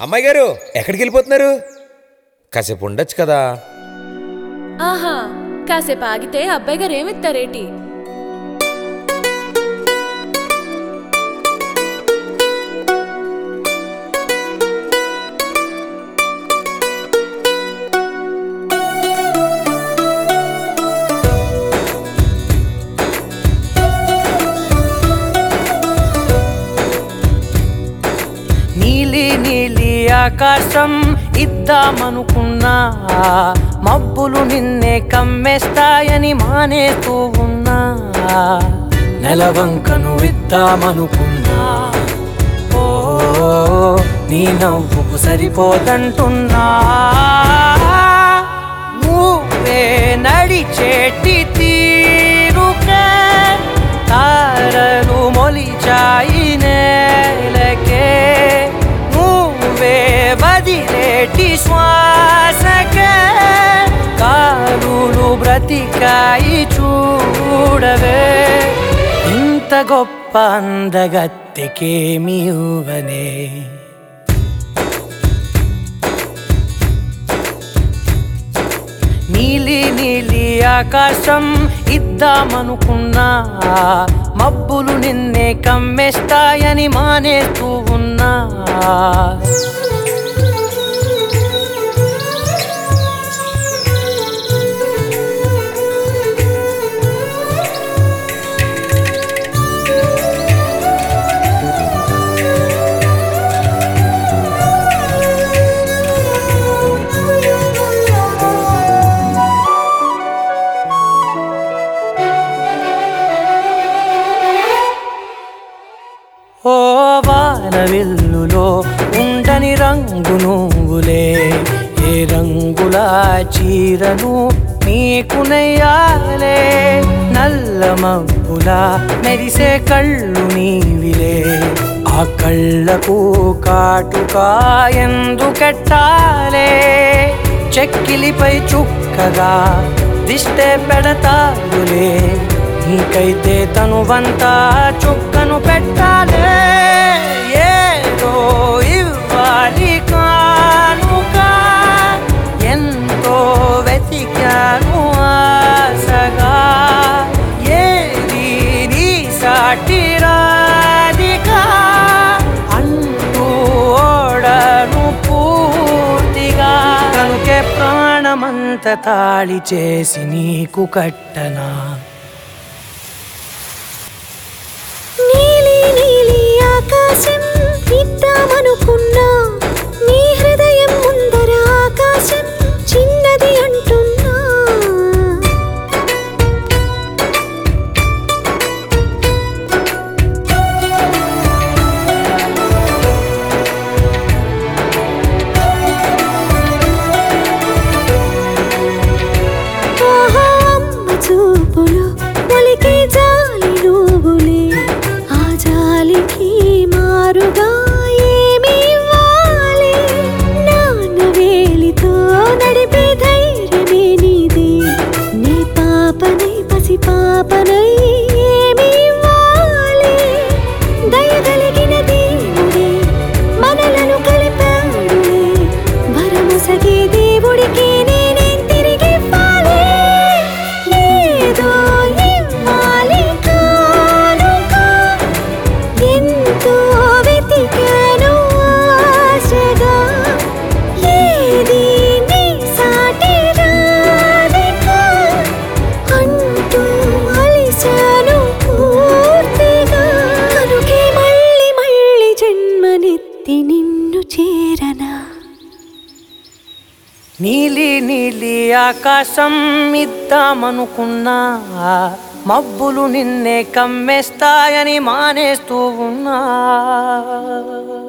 అమ్మాయి గారు ఎక్కడికి వెళ్ళిపోతున్నారు? కాసేపు ఉండొచ్చు కదా. ఆహా, కాసేపు ఆగితే అబ్బాయి గారు ఏమిస్తారేటి? నీలి నీలి ఆకాశం ఇద్దామనుకున్నా, మబ్బులు నిన్నే కమ్మేస్తాయని మానేస్తూ ఉన్నా. నెలవంకను ఇద్దామనుకున్నా, ఓ నీ నవ్వుకు సరిపోదంటున్నా. నువ్వే నడిచేటి తీరుకే తారలు మొలిచాయి నేలకే. నువ్వే వదిలేటి శ్వాసకే కారులు బ్రతికాయి చూడవే. ఇంత గొప్ప అందగత్తెకేమి ఇవ్వనే. నీలి నీలి ఆకాశం ఇద్దామనుకున్నా, మబ్బులు నిన్నే కమ్మేస్తాయని మానేస్తూ ఉన్నా. ఓ వానవిల్లులో ఉండని రంగు నువ్వులే, ఏ రంగుల చీరను నీకు నెయ్యాలే. నల్ల మబ్బులా మెరిసే కళ్ళు నీవిలే, ఆ కళ్ళకు కాటుకా ఎందుకెట్టాలే. చెక్కిలిపై చుక్కగా దిష్టే పెడతారులే, నీకైతే తనువంతా చుక్కను పెట్టాలే. ఏదో ఇవ్వాలి కానుక, ఎంతో వెతికాను ఆశగా. ఏది నీ సాటి రాధిక అంటూ ఓడను పూర్తిగా. కనుకే ప్రాణమంత తాళి చేసి నీకు కట్టనా. ఆకాశం ఇద్దామనుకున్నా, నీ హృదయం ముందర ఆకాశం చిన్నది అంటున్నా. ఓహో అమ్మ చూపులు ఒలికే జాలి నువ్వులే, ఆ జాలికి మారుగా ఏమి ఇవ్వాలి. నాన్న వేలితో నడిపే ధైర్యమే నీదే, నీ పాపనై పసి పాపనై ఏమి ఇవ్వాలి. దయగలిగిన దేవుడే మనలను కలిపాడులే, వరముసగే దేవుడికి నేనేం తిరిగివ్వాలి. ఏదో ఇవ్వాలి కానుక, ఎంతో వెతికాను ఆశగా. ఏది నీ సాటి రాధిక అంటూ అలిశాను పూర్తిగా. కనుకే మళ్ళీ మళ్ళీ జన్మనెత్తి నిన్ను చేరనా. నీలి నీలి ఆకాశం ఇద్దామనుకున్నా, మబ్బులు నిన్నే కమ్మేస్తాయని మానేస్తూ ఉన్నా.